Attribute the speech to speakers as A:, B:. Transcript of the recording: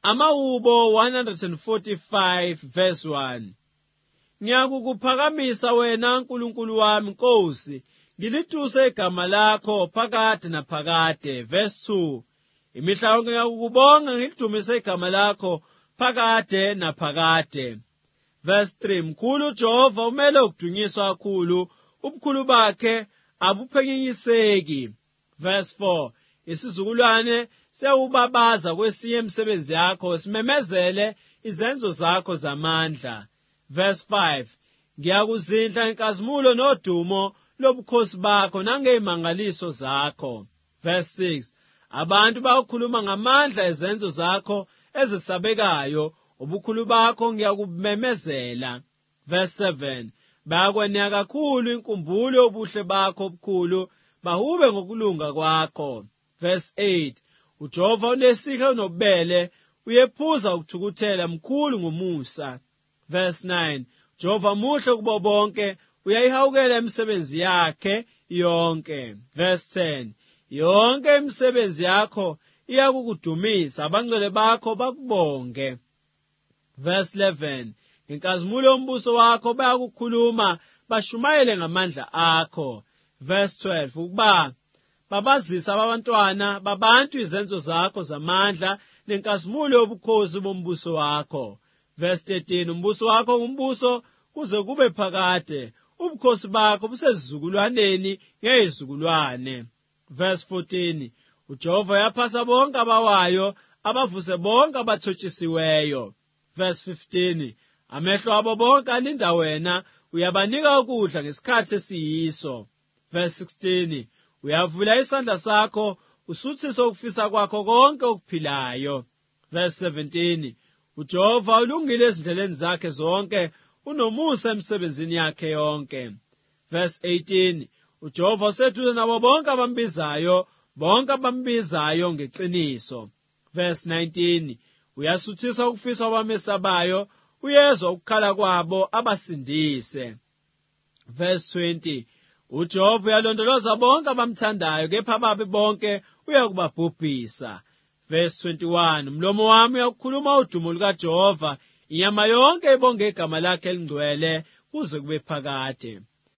A: Amahubo 145 verse 1. Ngiyakukuphakamisa wena Nkulunkulu wami Nkosi, ngilituse igama lakho phakade naphakade. Verse 2. Imihla yonke ngiyakukubonga ngilidumise igama lakho phakade naphakade. Verse 3. Mkhulu Jehova, umele ukudunyiswa kakhulu, ubukhulu bakhe abuphenyiseki. Verse 4. Isizukulwane siyawubabaza kwesinye imisebenzi yakho, simemezele izenzo zakho zamandla. Verse 5. Ngiyakuzindla inkazimulo nodumo lobukhosi bakho nangezimangaliso zakho. Verse 6. Abantu bayakhuluma ngamandla ezenzo zakho ezisabekayo, ubukhulu bakho ngiyakubemezela. Verse 7. Bayakweneka kakhulu inkumbulo yobuhle bakho obukhulu, bahube ngokulunga kwakho. Verse 8. uJehova unesihlo unobubele, uyephuza ukuthukuthela, mkhulu ngomusa. Verse 9. Jehova muhle kubo bonke, uyayihawukela imisebenzi yakhe yonke. Verse 10. Yonke imisebenzi yakho iyakukudumisa, abangcwele bakho bakubonge. Verse 11. Inkazimulo yombuso wakho bayakukhuluma, bashumayele ngamandla akho. Verse 12. Ukuba babazisa abantwana babantu izenzo zakho zamandla nenkazimulo yobukhosi bombuso wakho. Verse 13. Umbuso wakho ngumbuso kuze kube phakade, ubukhosi bakho busezizukulwaneni ngezizukulwane. Verse 14. uJehova yaphasa bonke abawayo, abavuse bonke abathotshisiweyo. Verse 15. Amehlo abo bonke alinda wena, uyabanika ukudla ngesikhathi esiyiso. Verse 16. Uyavula isandla sakho, usuthise ukufisa kwakho konke okuphilayo. Verse 17. uJehova ulungile ezindleleni zakhe zonke, unomusa emsebenzini yakhe yonke. Verse 18. uJehova useduze nabo bonke abambizayo, bonke abambizayo ngeqiniso. Verse 19. Uyasuthisa ukufisa kwabamesabayo, uyezwa ukukhala kwabo abasindise. Verse 20. uJehova uyalondoloza bonke abamthandayo, kepha ababi bonke uyakubabhubhisa. Verse 21. Umlomo wami uyakukhuluma udumo lukaJehova, inyama yonke ibonge igama lakhe elingcwele kuze kube phakade.